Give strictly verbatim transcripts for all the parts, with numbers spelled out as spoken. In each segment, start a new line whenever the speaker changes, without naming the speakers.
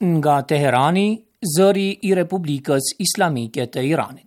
nga Teherani, zëri i Republikës Islamike të Iranit.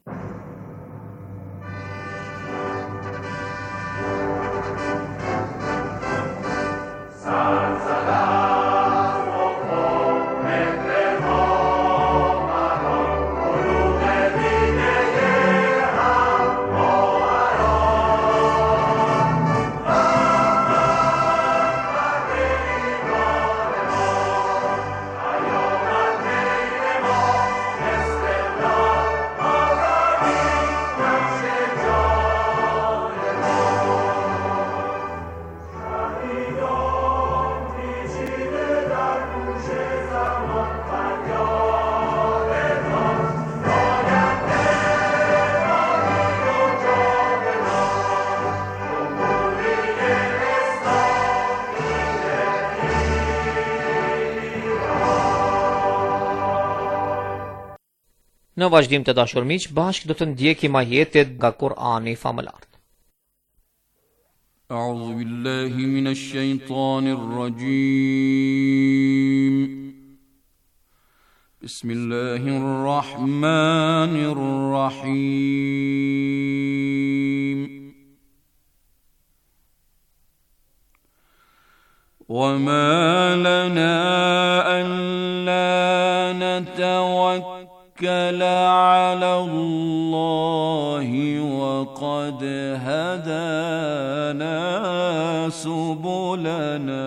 Në vazhdim të dashur miq, bashkë do të ndjekim ajetet nga Kur'ani famëlar.
A'udhu billahi minash shaitanir rajim. Bismillahir rahmanir rahim. وما لنا ألا نتوكل على الله وقد هدانا سبلنا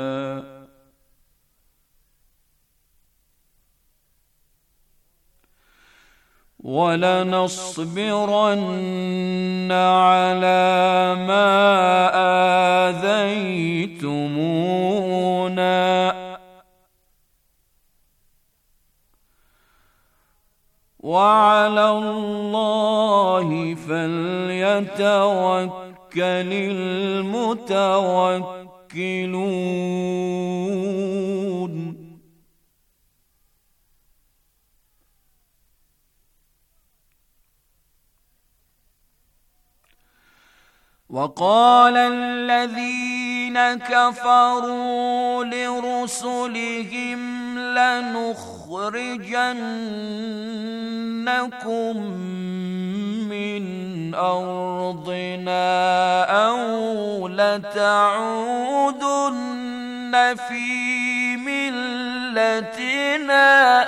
ولنصبرن على ما آذيتمونا وعلى الله فليتوكل المتوكلون. وقال الذين كفروا لرسلهم لنخرجنكم من أرضنا أو لتعودن في ملتنا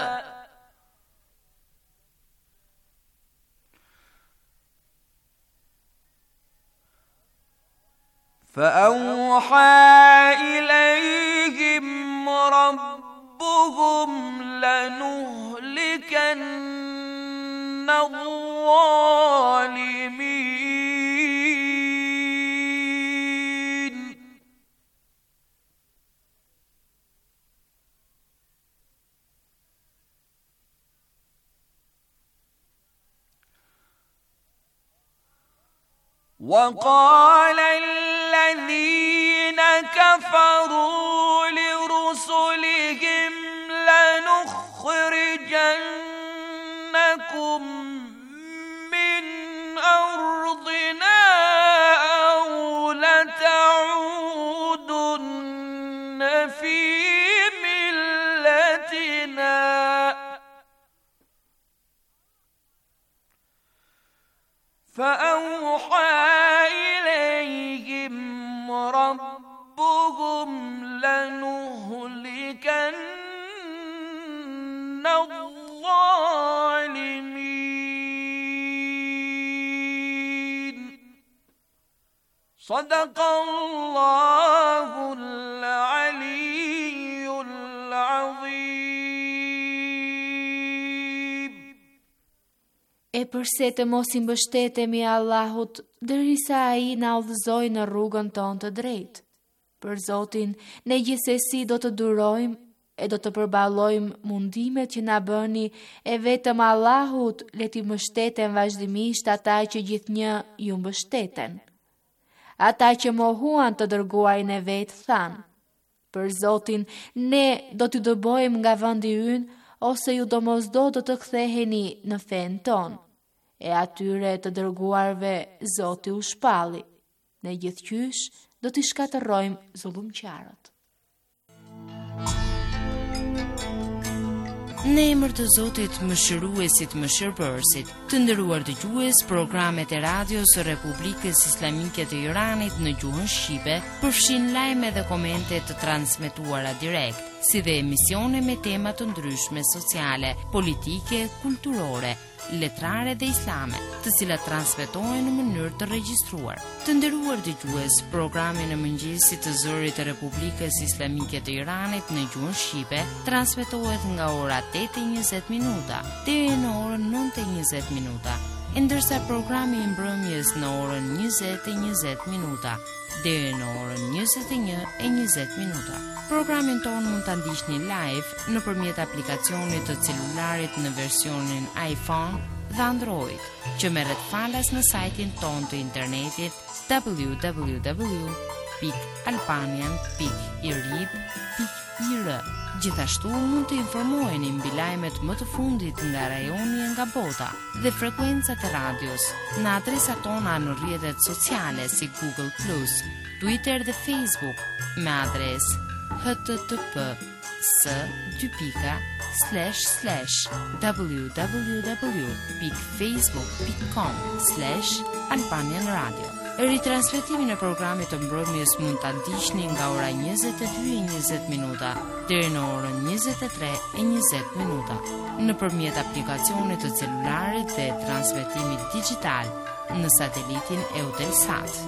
فأوحى إليهم ربهم لنهلكن الظالمين وقال الذين كفروا لرسلهم لنخرجنكم من أرضنا أو لتعودن في ملتنا فأوحى إليهم ربهم لنهلكن الظالمين. صدق الله العلي العظيم.
E përse të mos i mbështetemi Allahut, derisa ai na udhëzojë në rrugën tonë të drejtë. Për Zotin, ne gjithsesi do të durojmë e do të përballojmë mundimet që na bëni, e vetëm Allahut le t'i mbështeten vazhdimisht ata që gjithnjë ju mbështeten. Ata që mohuan të dërguarin e vet thanë: për Zotin, ne do t'ju dëbojmë nga vendi ynë, ose ju domosdo do të ktheheni në fen tonë. E atyre të dërguarve Zoti u shpalli. Ne gjithqysh do t'i shkatërrojmë zullumqtarët.
Në emër të Zotit Mëshiruesit Mëshirbërësit, të nderuar dëgjues, programet e radios së Republikës Islamike të Iranit në gjuhën shqipe përfshin lajme dhe komente të transmetuara direkt, si dhe emisione me tema të ndryshme sociale, politike, kulturore, letrare dhe islame, të cilat transmetohen në mënyrë të regjistruar. Të nderuar dëgjues, programi në mëngjesit të zërit të Republikës Islamike të Iranit në gjuhën shqipe transmetohet nga ora tetë e njëzet minuta deri në orën nëntë e njëzet minuta, ndërsa programi i mbrëmjes në orën njëzet e njëzet minuta deri në orën njëzet e një e njëzet minuta. Programin tonë mund të ndiqni live nëpërmjet aplikacionit të celularit në versionin iPhone dhe Android, që merret falas në sajtin tonë të internetit w w w pikë albanian pikë irib pikë i r. Gjithashtu mund të informoheni mbi lajmet më të fundit nga rajoni e nga bota dhe frekuencat e radios në adresat tona në rrjetet sociale si Google plus, Twitter dhe Facebook me adresë http s dy pika slash slash www pikë facebook pikë com slash albanian radio. Ritransmetimin e programit të mbrëmjes mund ta ndiqni nga ora njëzet e dy e njëzet minuta deri në orën njëzet e tre e njëzet minuta nëpërmjet aplikacionit të celularit dhe transmetimit digjital në satelitin Eutelsat.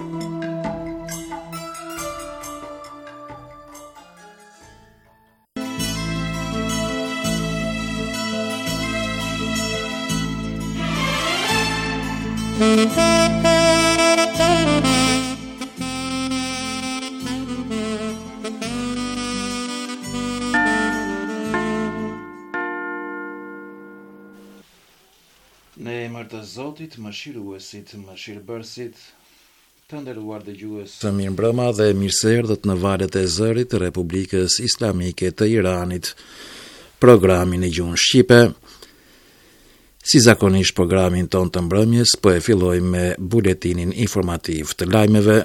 Në emër të Zotit, Mëshiruesit, Mëshirbërësit, të nderuar dëgjues. Të mirëmbrëma dhe mirëseardhët në valët e zërit të Republikës Islamike të Iranit, programin e gjuhën shqipe. Si zakonisht programin ton të mbrëmjes, po e fillojmë me buletinin informativ të lajmeve.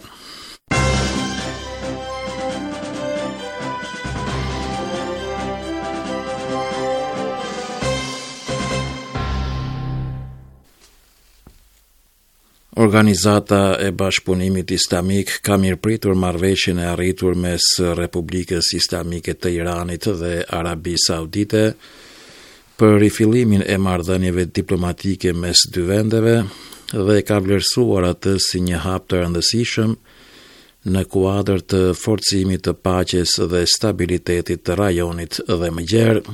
Organizata e Bashkëpunimit Islamik ka mirëpritur marrëveshjen e arritur mes Republikës Islamike të Iranit dhe Arabisë Saudite për rifillimin e marrëdhënieve diplomatike mes dy vendeve dhe ka vlerësuar atë si një hap të rëndësishëm në kuadër të forcimit të paqes dhe stabilitetit të rajonit dhe më gjerë.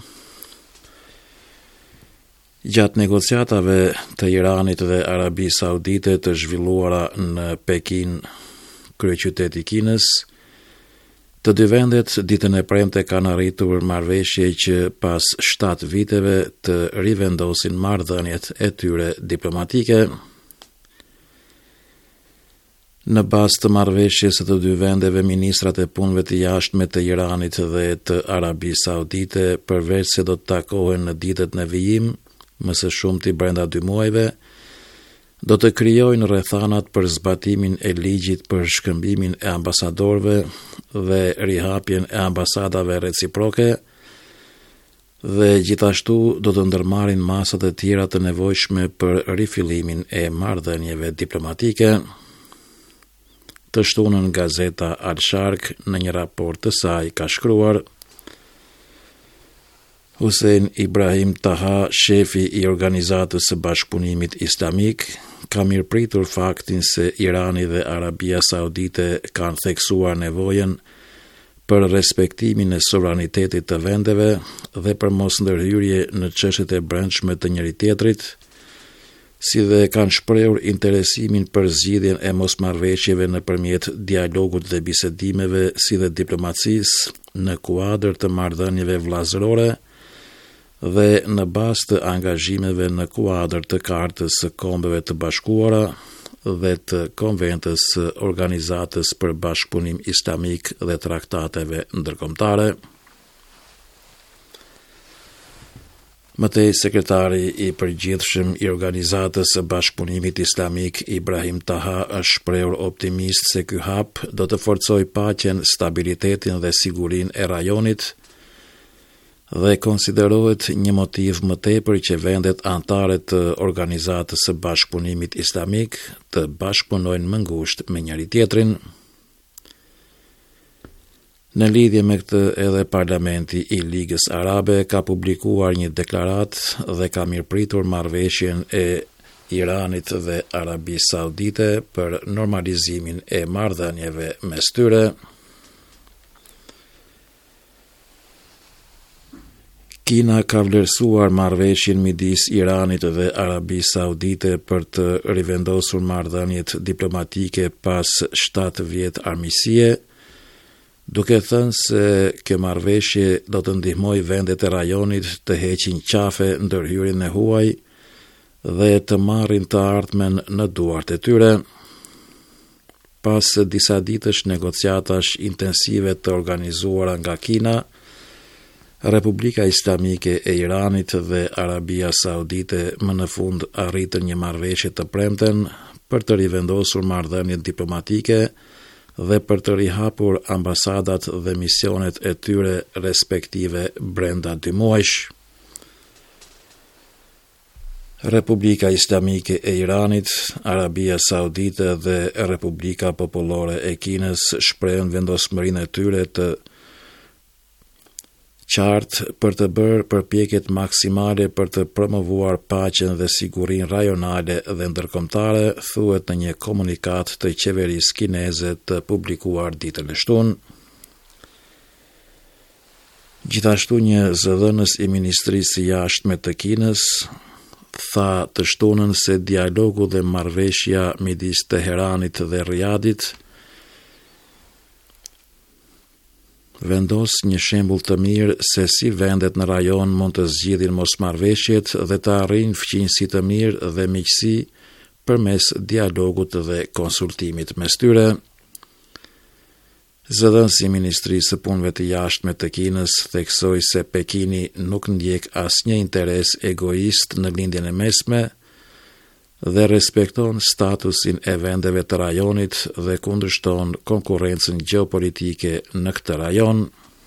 Gjatë negociatave të Iranit dhe Arabisë Saudite të zhvilluara në Pekin, kryeqyteti i Kinës, të dy vendet ditën e premte kanë arritur marrëveshje që pas shtatë viteve të rivendosin marrëdhëniet e tyre diplomatike. Në bazë të marrëveshjes së të dy vendeve, ministrat e punëve të jashtme të Iranit dhe të Arabisë Saudite, përveç se do të takohen në ditët në vijim, më së shumti brenda dy muajve, do të krijojnë rrethanat për zbatimin e ligjit për shkëmbimin e ambasadorëve dhe rihapjen e ambasadave reciproke dhe gjithashtu do të ndërmarrin masat e tjera të nevojshme për rifillimin e marrëdhënieve diplomatike. Të shtunën gazeta Al-Sharq në një raport të saj ka shkruar: Hussein Ibrahim Taha, shefi i Organizatës së Bashkëpunimit Islamik, ka mirëpritur faktin se Irani dhe Arabia Saudite kanë theksuar nevojën për respektimin e sovranitetit të vendeve dhe për mos ndërhyrje në çështjet e brendshme të njëri tjetrit, si dhe kanë shprehur interesimin për zgjidhjen e mosmarrëveshjeve nëpërmjet dialogut dhe bisedimeve si dhe diplomacisë në kuadër të marrëdhënieve vllazërore dhe në bazë të angazhimeve në kuadër të Kartës së Kombeve të Bashkuara dhe të Konventës së Organizatës për Bashkëpunim Islamik dhe traktateve ndërkombëtare. Mëtej, sekretari i përgjithshëm i Organizatës së Bashkëpunimit Islamik, Ibrahim Taha, është shprehur optimist se ky hap do të forcojë paqen, stabilitetin dhe sigurinë e rajonit dhe konsiderohet një motiv më tepër që vendet anëtare të Organizatës së Bashkëpunimit Islamik të bashkëpunojnë më ngushtë me njëri tjetrin. Në lidhje me këtë edhe Parlamenti i Ligës Arabe ka publikuar një deklaratë dhe ka mirëpritur marrëveshjen e Iranit dhe Arabisë Saudite për normalizimin e marrëdhënieve mes tyre. Kina ka vlerësuar marrëveshjen midis Iranit dhe Arabisë Saudite për të rivendosur marrëdhëniet diplomatike pas shtatë vjet armiqësie, duke thënë se kjo marrëveshje do të ndihmojë vendet e rajonit të heqin qafe ndërhyrjen e huaj dhe të marrin të ardhmen në duart e tyre. Pas disa ditësh negociatash intensive të organizuara nga Kina, Republika Islamike e Iranit dhe Arabia Saudite më në fund arritën një marrëveshje të premten për të rivendosur marrëdhëniet diplomatike dhe për të rihapur ambasadat dhe misionet e tyre respektive brenda dy muajsh. Republika Islamike e Iranit, Arabia Saudite dhe Republika Popullore e Kinës shprehen vendosmërinë e tyre të qartë për të bërë përpjekjet maksimale për të promovuar paqen dhe sigurinë rajonale dhe ndërkombëtare, thuhet në një komunikat të qeverisë kineze të publikuar ditën e shtunë. Gjithashtu një zëdhënës i Ministrisë së Jashtme të Kinës tha të shtunën se dialogu dhe marrëveshja midis Teheranit dhe Riyadit vendos një shembull të mirë se si vendet në rajon mund të zgjidhin mosmarrveshjet dhe të arrijnë fqinjësi të mirë dhe miqësi përmes dialogut dhe konsultimit mes tyre. Zëdhënësi i Ministrisë së Punëve të Jashtme të Kinës theksoi se Pekini nuk ndjek asnjë interes egoist në lindjen e mesme dhe respekton statusin e vendeve të rajonit dhe kundërshton konkurrencën gjeopolitike në këtë rajon.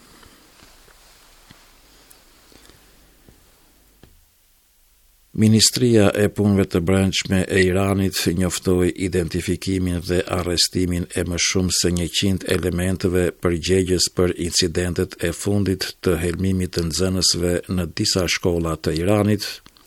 Ministria e Punëve të Brendshme e Iranit njoftoi identifikimin dhe arrestimin e më shumë se njëqind elementeve përgjegjës për incidentet e fundit të helmimit të nxënësve në disa shkolla të Iranit.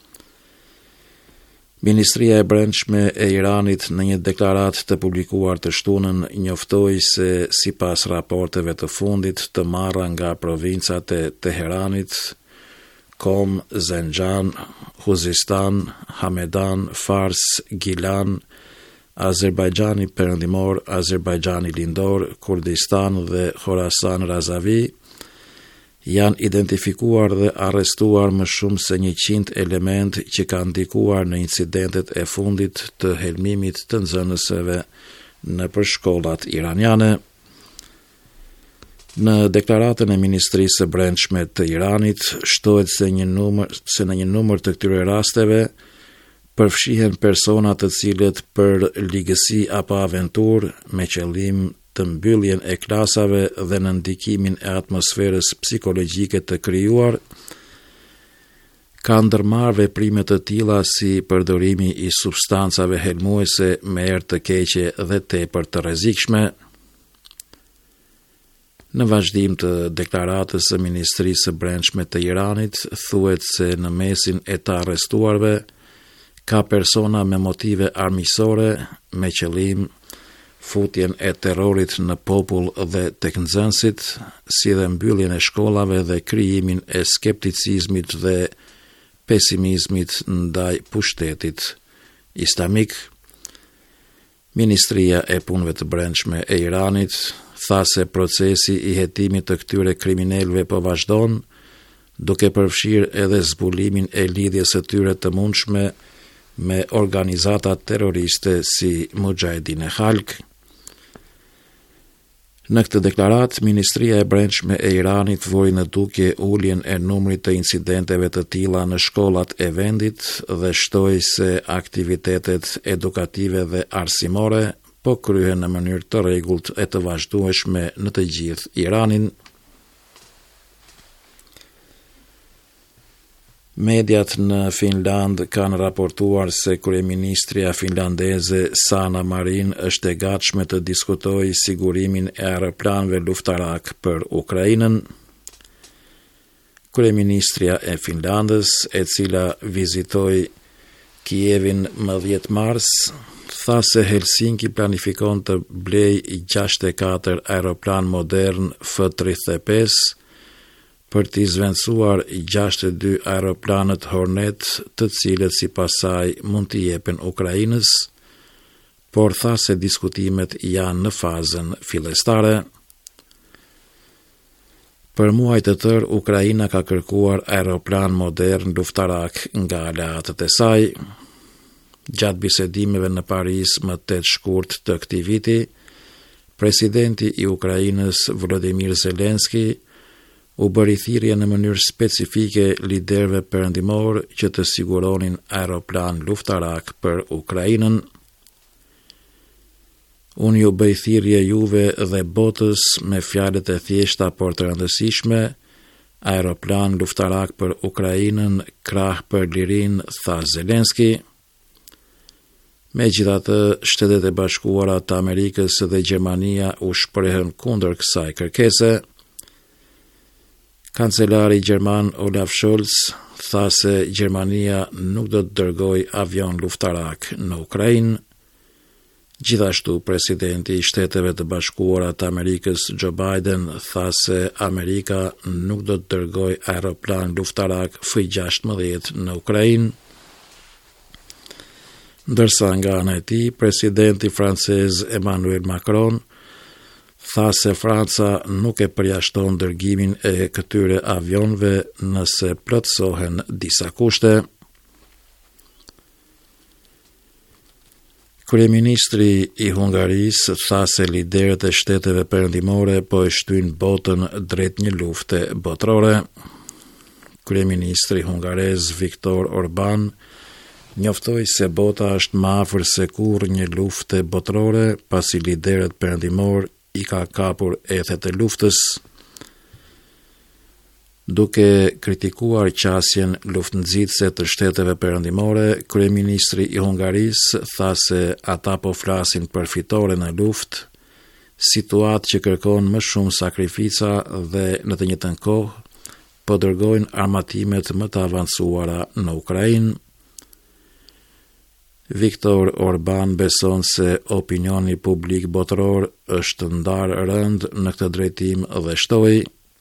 Ministria e Brendshme e Iranit në një deklaratë të publikuar të shtunën njoftoi se sipas raporteve të fundit të marra nga provincat e Teheranit, Kom, Zenjan, Khuzistan, Hamedan, Fars, Gilan, Azerbajxhani Perëndimor, Azerbajxhani Lindor, Kurdistan dhe Khorasan Razavi, janë identifikuar dhe arrestuar më shumë se njëqind element që kanë ndikuar në incidentet e fundit të helmimit të nxënësve në për shkollat iraniane. Në deklaratën e Ministrisë së Brendshme të Iranit shtohet se një numër se në një numër të këtyre rasteve përfshihen persona të cilët për ligësi apo aventurë me qëllim të mbylljen e klasave dhe në ndikimin e atmosferës psikologjike të krijuar, ka ndërmarrë veprime të tilla si përdorimi i substancave helmuese me erë të keqe dhe tepër të rrezikshme. Në vazhdim të deklaratës së Ministrisë së Brendshme të Iranit, thuhet se në mesin e të arrestuarve ka persona me motive armiqësore me qëllim futjen e terrorit në popull dhe tek nxënësit, si dhe mbylljen e shkollave dhe krijimin e skepticizmit dhe pesimizmit ndaj pushtetit islamik. Ministria e Punëve të Brendshme e Iranit tha se procesi i hetimit të këtyre kriminalëve po vazhdon, duke përfshirë edhe zbulimin e lidhjes së tyre të mundshme me organizata terroriste si Mujahedin e Khalq. Në këtë deklaratë, Ministria e Brendshme e Iranit vori në dukje uljen e numrit të incidenteve të tilla në shkollat e vendit dhe shtoi se aktivitetet edukative dhe arsimore po kryhen në mënyrë të rregullt e të vazhdueshme në të gjithë Iranin. Mediat në Finland kanë raportuar se kryeministria finlandeze Sanna Marin është e gatshme të diskutojë sigurimin e aeroplanëve luftarak për Ukrainën. Kryeministria e Finlandës, e cila vizitoi Kievin më dhjetë mars, tha se Helsinki planifikon të blej gjashtëdhjetë e katër aeroplan modern F tridhjetë e pesë për t'i zvendësuar gjashtëdhjetë e dy aeroplanët Hornet, të cilët sipas saj mund t'i jepen Ukrainës, por tha se diskutimet janë në fazën fillestare. Për muaj të tërë, Ukraina ka kërkuar aeroplan modern luftarak nga aleatët e saj. Gjatë bisedimeve në Paris më tetë shkurt të këtij viti, presidenti i Ukrainës Volodymyr Zelensky u bëri thirrje në mënyrë specifike liderëve perëndimor që të siguronin aeroplan luftarak për Ukrainën. Unë ju bëj thirrje juve dhe botës me fjalët e thjeshta por të rëndësishme, aeroplan luftarak për Ukrainën, krah për lirinë, tha Zelensky. Megjithatë, Shtetet e Bashkuara të Amerikës dhe Gjermania u shprehën kundër kësaj kërkese. Kancelari gjerman Olaf Scholz tha se Gjermania nuk do të dërgojë avion luftarak në Ukrainë. Gjithashtu, presidenti i Shteteve të Bashkuara të Amerikës Joe Biden tha se Amerika nuk do të dërgojë aeroplan luftarak F gjashtëdhjetë në Ukrainë. Ndërsa nga ana e tij, presidenti francez Emmanuel Macron tha se Franca nuk e përjashton dërgimin e këtyre avionëve nëse plotësohen disa kushte. Kryeministri i Hungarisë tha se liderët e shteteve perëndimore po e shtyjnë botën drejt një lufte botërore. Kryeministri hungarez Viktor Orban njoftoi se bota është më afër se kurrë një lufte botërore, pasi liderët perëndimor i ka kapur ethet e luftës. Duke kritikuar qasjen luftënxitëse të shteteve perëndimore, kryeministri i Hungarisë tha se ata po flasin për fitore në luftë, situatë që kërkon më shumë sakrifica dhe në të njëjtën kohë po dërgojnë armatimet më të avancuara në Ukrainë. Viktor Orban beson se opinioni publik botëror është ndarë rënd në këtë drejtim dhe shtoi: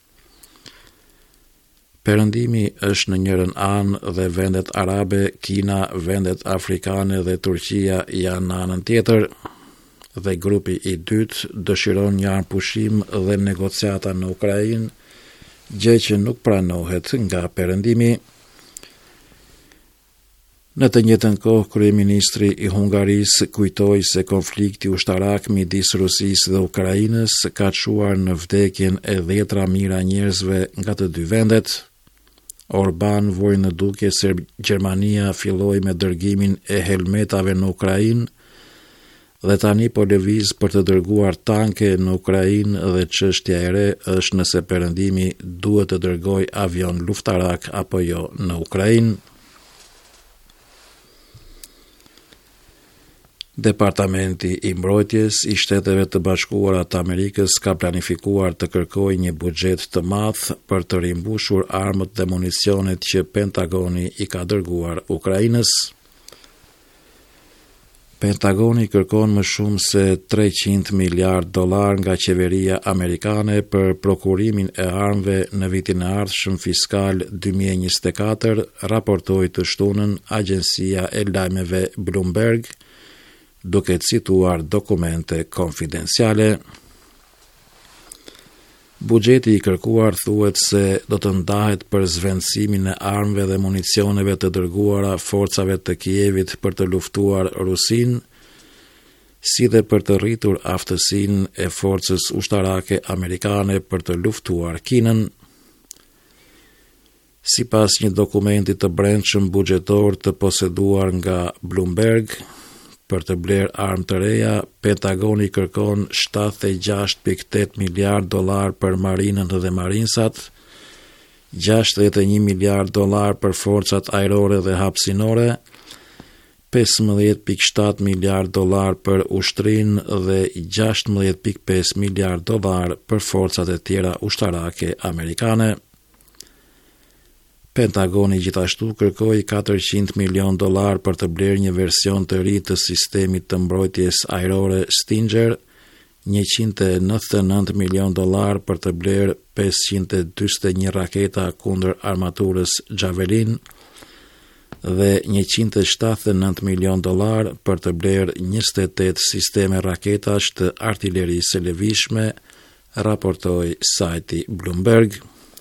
Perëndimi është në njërin anë dhe vendet arabe, Kina, vendet afrikane dhe Turqia janë në anën tjetër, dhe grupi i dytë dëshiron një armpushim dhe negociata në Ukrainë, gjë që nuk pranohet nga perëndimi. Në të njëjtën kohë, kryeministri i Hungarisë kujtoi se konflikti ushtarak midis Rusisë dhe Ukrainës ka çuar në vdekjen e dhjetra mijëra njerëzve nga të dy vendet. Orban voi në dukje se Gjermania filloi me dërgimin e helmetave në Ukrainë dhe tani po lëviz për të dërguar tanke në Ukrainë, dhe çështja e re është nëse perëndimi duhet të dërgojë avion luftarak apo jo në Ukrainë. Departamenti i Mbrojtjes i Shteteve të Bashkuara të Amerikës ka planifikuar të kërkojë një buxhet të madh për të rimbushur armët dhe municionet që Pentagoni i ka dërguar Ukrainës. Pentagoni kërkon më shumë se treqind miliard dollar nga qeveria amerikane për prokurimin e armëve në vitin e ardhshëm fiskal dy mijë e njëzet e katër, raportoi të shtunën agjencia e lajmeve Bloomberg, duke cituar dokumente konfidenciale. Buxheti i kërkuar thuhet se do të ndahet për zvendësimin e armëve dhe municioneve të dërguara forcave të Kievit për të luftuar Rusinë, si dhe për të rritur aftësinë e forcës ushtarake amerikane për të luftuar Kinën. Sipas një dokumenti të brendshëm buxhetor të poseduar nga Bloomberg, për të bler armë të reja, Pentagoni kërkon shtatëdhjetë e gjashtë pikë tetë miliard dollar për marinën dhe marinsat, gjashtëdhjetë e një miliard dollar për forcat ajrore dhe hapësinore, pesëmbëdhjetë pikë shtatë miliard dollar për ushtrinë dhe gjashtëmbëdhjetë pikë pesë miliard dollar për forcat e tjera ushtarake amerikane. Pentagoni gjithashtu kërkoi katërqind milion dollar për të blerë një version të ri të sistemit të mbrojtjes ajrore Stinger, njëqind e nëntëdhjetë e nëntë milion dollar për të blerë pesëqind e dyzet e një raketa kundër armaturës Javelin dhe njëqind e shtatëdhjetë e nëntë milion dollar për të blerë njëzet e tetë sisteme raketash të artillerisë së lëvizshme, raportoi sajti Bloomberg.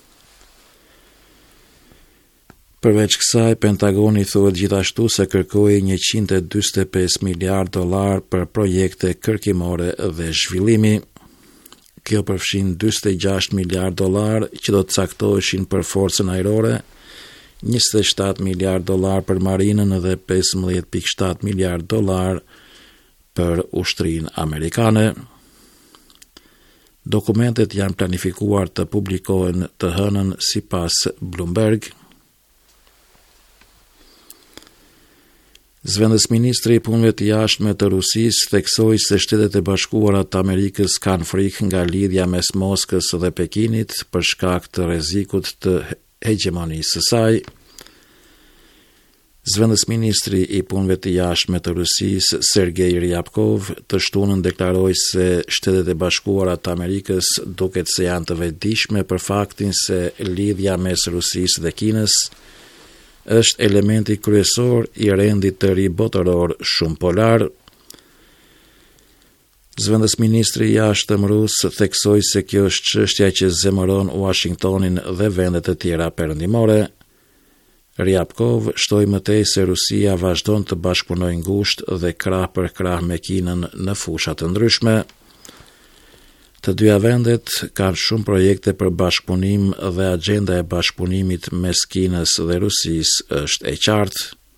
Përveç kësaj, Pentagoni thuhet gjithashtu se kërkoi njëqind e dyzet e pesë miliard dollar për projekte kërkimore dhe zhvillimi. Kjo përfshin dyzet e gjashtë miliard dollar që do të caktoheshin për forcën ajrore, njëzet e shtatë miliard dollar për marinën dhe pesëmbëdhjetë pikë shtatë miliard dollar për ushtrinë amerikane. Dokumentet janë planifikuar të publikohen të hënën sipas Bloomberg. Zëvendësministri i punëve të jashtme të Rusisë theksoi se Shtetet e Bashkuara të Amerikës kanë frikë nga lidhja mes Moskës dhe Pekinit për shkak të rrezikut të hegemonisë së saj. Zëvendësministri i punëve të jashtme të Rusisë, Sergei Ryabkov, të shtunën deklaroi se Shtetet e Bashkuara të Amerikës duket se janë të vetëdijshme për faktin se lidhja mes Rusisë dhe Kinës është elementi kryesor i rendit të ri botëror shumë polar. Zëvendësministri i jashtëm rus theksoi se kjo është çështja që zemëron Washingtonin dhe vendet e tjera perëndimore. Ryabkov shtoi mëtej se Rusia vazhdon të bashkëpunojë ngushtë dhe krah për krah me Kinën në fusha të ndryshme. Të dyja vendet kanë shumë projekte për bashkëpunim dhe agenda e bashkëpunimit mes Kinës dhe Rusisë është e qartë.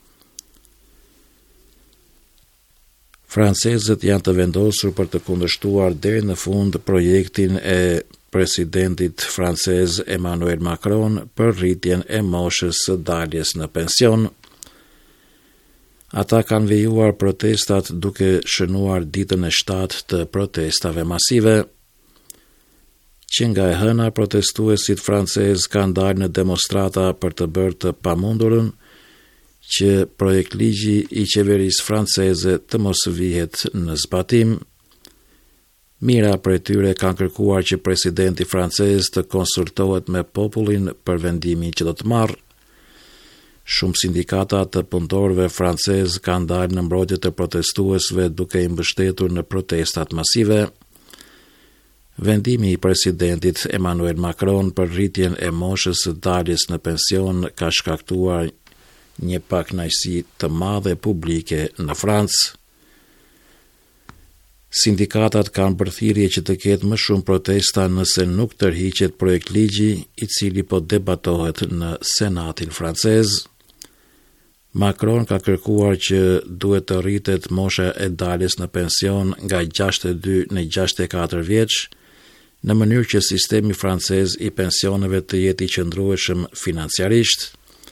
Francezët janë të vendosur për të kundërshtuar deri në fund projektin e presidentit francez Emmanuel Macron për rritjen e moshës së daljes në pension. Ata kanë lejuar protestat duke shënuar ditën e shtatë të protestave masive. Që nga e hëna protestuesit francez kanë dalë në demonstrata për të bërë të pamundurën që projekt ligji i qeverisë franceze të mos vihet në zbatim. Mira prej tyre kanë kërkuar që presidenti francez të konsultohet me popullin për vendimin që do të marrë. Shumë sindikata të punëtorëve francez kanë dalë në mbrojtje të protestuesve duke i mbështetur në protestat masive. Vendimi i presidentit Emmanuel Macron për rritjen e moshës së daljes në pension ka shkaktuar një pakënaqësi të madhe publike në Francë. Sindikatat kanë bërthirrje që të ketë më shumë protesta nëse nuk tërhiqet projekt ligji i cili po debatohet në Senatin francez. Macron ka kërkuar që duhet të rritet mosha e daljes në pension nga gjashtëdhjetë e dy në gjashtëdhjetë e katër vjeç, në mënyrë që sistemi francez i pensioneve të jetë i qëndrueshëm financiarisht.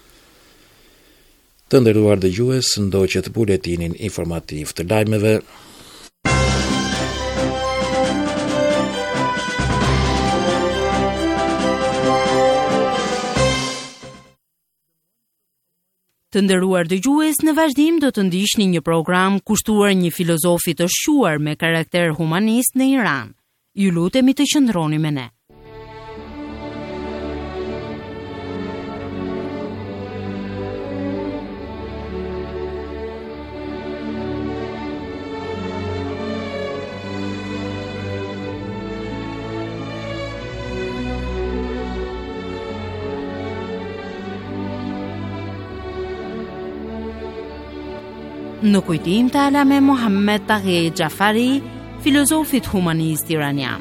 Të nderuar dëgjues, ndoqet buletinin informativ të lajmeve.
Të nderuar dëgjues, në vazhdim do të ndiqni një program kushtuar një filozofi të shquar me karakter humanist në Iran. Ju lutemi të qëndroni me ne. Në kujtim të Alame Mohammed Taghi Jafari, filozofit humanist iranian.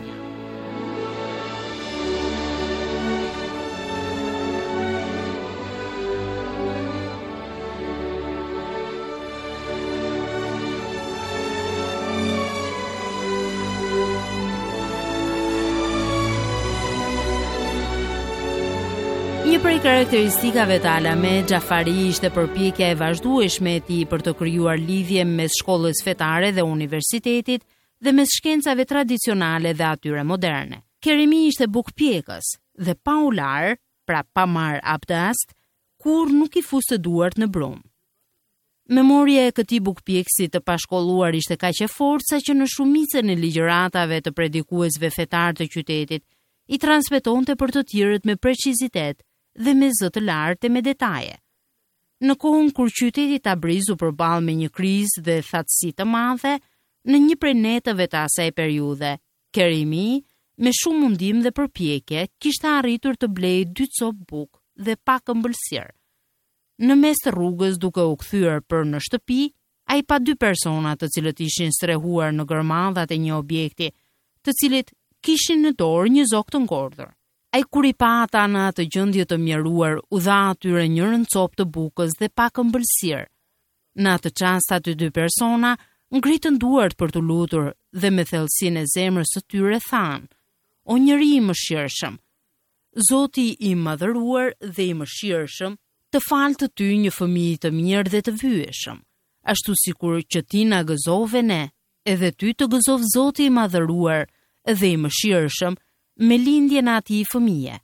Një karakteristikave të Alame Xhafari ishte përpjekja e vazhdueshme e tij për të krijuar lidhje mes shkollës fetare dhe universitetit dhe mes shkencave tradicionale dhe atyre moderne. Kerimi ishte bukpjekës dhe pa u lar, pra pa marr abdest, kur nuk i fuste duart në brum. Memoria e këtij bukpjekësi të pashkolluar ishte kaq e fortë sa që në shumicën e ligjëratave të predikuesve fetar të qytetit i transmetonte për të tjerët me precizitet dhe me zë të lartë e me detaje. Në kohën kur qyteti Tabriz u përball me një krizë dhe thatësi të madhe, në një prej netëve të asaj periudhe, Kerimi, me shumë mundim dhe përpjekje, kishte arritur të blejë dy copë bukë dhe pak ëmbëlsirë. Në mes të rrugës, duke u kthyer për në shtëpi, ai pa dy persona të cilët ishin strehuar në gërmadhat e një objekti, të cilët kishin në dorë një zog të ngordhur. Ai kur i pa ata në atë gjendje të mjeruar, u dha atyre njërën copë të bukës dhe pak ëmbëlsirë. Në atë çast aty dy persona ngritën duart për të lutur dhe me thellësinë e zemrës së tyre thanë: "O njeri i mëshirshëm, Zoti i madhëruar dhe i mëshirshëm, të falë të ty një fëmijë të mirë dhe të vyeshëm, ashtu sikur që ti na gëzove ne, edhe ty të gëzov Zoti i madhëruar dhe i mëshirshëm me lindjen e atij fëmije."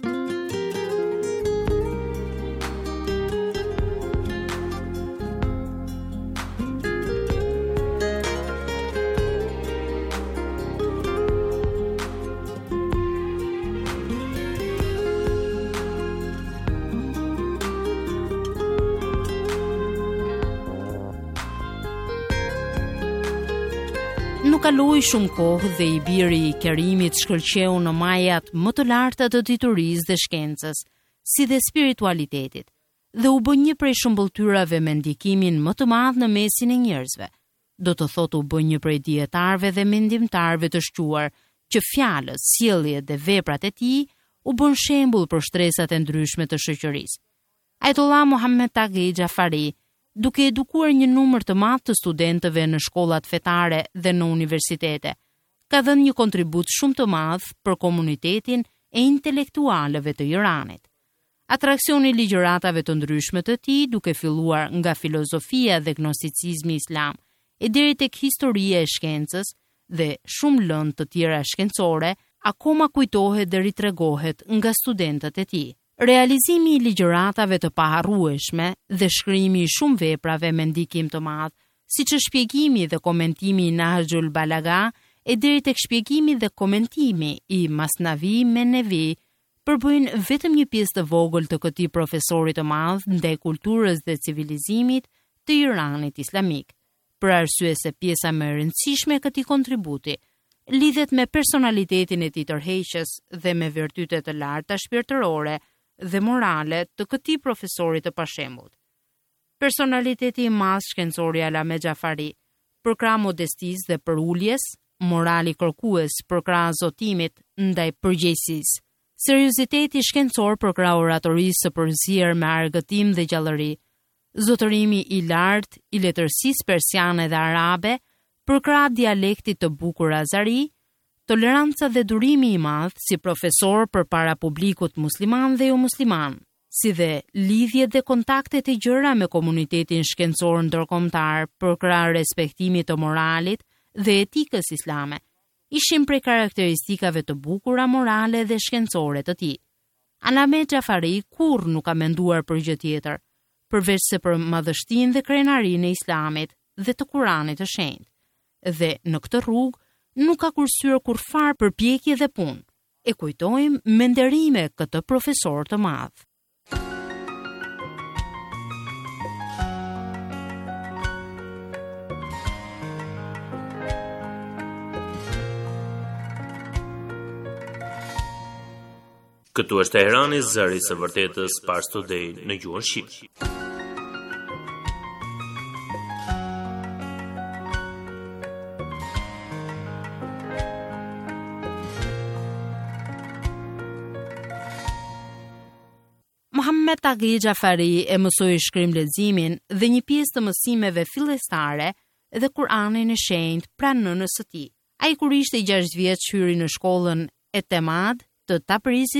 Nuk kaloi shumë kohë dhe i biri i Kerimit shkëlqeu në majat më të larta të diturisë dhe shkencës, si dhe spiritualitetit, dhe u bë një prej shëmbulltyrave me ndikimin më të madh në mesin e njerëzve. Do të thotë u bë një prej dietarëve dhe mendimtarëve të shquar që fjalët, sjelljet dhe veprat e tij u bën shembull për shtresat e ndryshme të shoqërisë. Ajtollah Muhammed Taghi Xhafari, duke edukuar një numër të madh të studentëve në shkollat fetare dhe në universitete, ka dhënë një kontribut shumë të madh për komunitetin e intelektualëve të Iranit. Atraksioni i ligjëratave të ndryshme të tij, duke filluar nga filozofia dhe gnosticizmi islam, e deri tek historia e shkencës dhe shumë lëndë të tjera shkencore, akoma kujtohet dhe ritregohet nga studentët e tij. Realizimi i ligjëratave të paharrueshme dhe shkrimi i shumë veprave me ndikim të madh, siç është shpjegimi dhe komentimi i Nahjul Balaga e deri tek shpjegimi dhe komentimi i Masnavi Menevi, përbëjnë vetëm një pjesë të vogël të këtij profesori të madh ndaj kulturës dhe civilizimit të Iranit islamik. Për arsye se pjesa më e rëndësishme e këtij kontributi lidhet me personalitetin e tij tërheqës dhe me virtytet të larta shpirtërore dhe morale të këtij profesori të pashembull. Personaliteti i madh shkencori Alame Xhafari, përkrah modestisë dhe përuljes, morali kërkues përkrah zotimit ndaj përgjegjësisë, serioziteti shkencor përkrah oratorisë së përzier me argëtim dhe gjallëri, zotërimi i lartë i letërsisë persiane dhe arabe, përkrah dialektit të bukur azari, toleranca dhe durimi i madh si profesor përpara publikut musliman dhe jo musliman, si dhe lidhjet dhe kontaktet e gjëra me komunitetin shkencor ndërkombëtar përkrah respektimit të moralit dhe etikës islame, ishin prej karakteristikave të bukura morale dhe shkencore të tij. Alame Xhafari kurr nuk ka menduar për gjë tjetër, përveç se për madhështinë dhe krenarinë e islamit dhe të Kuranit të shenjtë. Dhe në këtë rrugë nuk ka kursyer kurfar përpjekje dhe punë. E kujtojmë me nderime këtë profesor të madh.
Këtu është Teherani, zëri i vërtetës, Pars Today në gjuhën shqipe.
Muhammed Taghi Xhafari e mësoi shkrim leximin dhe një pjesë të mësimeve fillestare dhe Kur'anin e shenjtë pranë nënës së tij. Ai kur ishte gjashtë vjeç hyri në shkollën e Temad të Tabrizit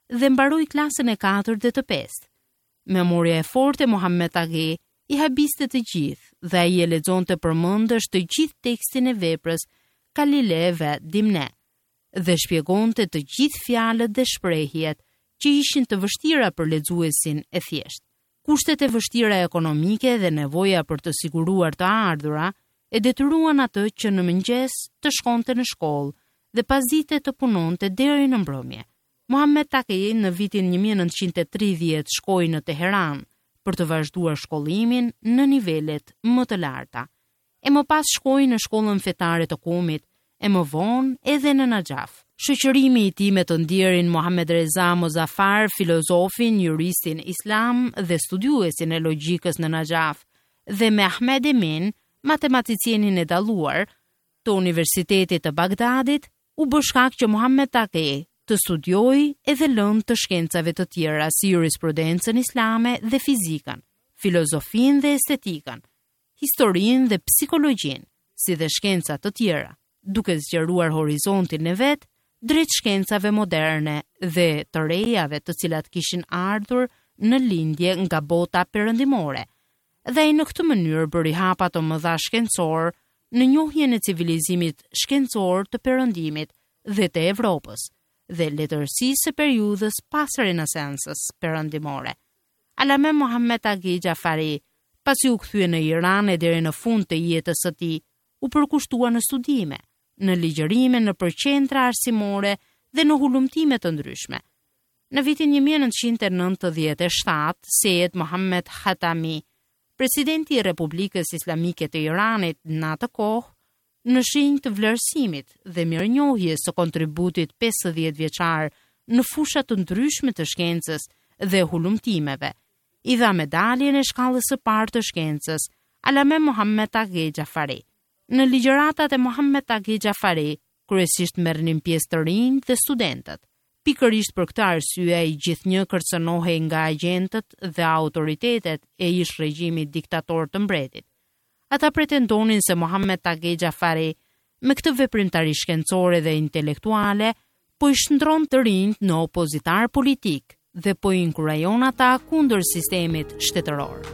dhe mbaroi klasën e katërt dhe të pestë. Memoria e fortë e Muhammed Age i habiste të gjithë dhe ai e lexonte përmendësh të gjithë tekstin e veprës Kalile ve Dimne dhe shpjegonte të gjithë fjalët dhe shprehjet që ishin të vështira për lexuesin e thjeshtë. Kushtet e vështira ekonomike dhe nevoja për të siguruar të ardhura e detyruan atë që në mëngjes të shkonte në shkollë dhe pasdite të punonte deri në mbrëmje. Muhammed Taqi në vitin një mijë e nëntëqind e tridhjetë shkoi në Teheran për të vazhduar shkollimin në nivelet më të larta. E më pas shkoi në shkollën fetare të Kumit, e më vonë edhe në Najaf. Shoqërimi i tij me të ndjerin Mohamed Reza Mozafar, filozofin, juristin islam dhe studiuesin e logjikës në Najaf, dhe me Ahmed Emin, matematicienin e dalluar të Universitetit të Bagdadit, u bë shkak që Muhammed Taqi të studioi edhe lënd të shkencave të tjera si jurisprudencën islame dhe fizikën, filozofinë dhe estetikën, historinë dhe psikologjinë, si dhe shkencat të tjera, duke zgjeruar horizontin e vet drejt shkencave moderne dhe të rejave të cilat kishin ardhur në lindje nga bota perëndimore, dhe ai në këtë mënyrë bëri hapa të mëdha shkencor në njohjen e civilizimit shkencor të perëndimit dhe të Evropës dhe letërsisë së periudhës pas Renesansës perëndimore. Alame Mohammed Taqi Jafari, pasi u kthye në Iran e deri në fund të jetës së tij, u përkushtua në studime, në ligjërime në përqendra arsimore dhe në hulumtime të ndryshme. Në vitin një mijë e nëntëqind e nëntëdhjetë e shtatë, Seyed Mohammed Khatami, presidenti i Republikës Islamike të Iranit në atë kohë, në shenjë të vlerësimit dhe mirënjohjes së kontributit pesëdhjetë vjeçar në fusha të ndryshme të shkencës dhe hulumtimeve, i dha medaljen e shkallës së parë të shkencës Alame Mohammed Taqi Jafari. Në ligjëratat e Mohammed Taqi Jafari, kryesisht merrnin pjesë të rinj dhe studentët. Pikërisht për këtë arsye ai gjithnjë kërcënohej nga agjentët dhe autoritetet e ish regjimit diktator të mbretit. Ata pretendonin se Mohammed Taqi Jafari, me këtë veprimtari shkencore dhe intelektuale, po i shndron të rinjt në opozitar politik dhe po i inkurajon ata kundër sistemit shtetëror.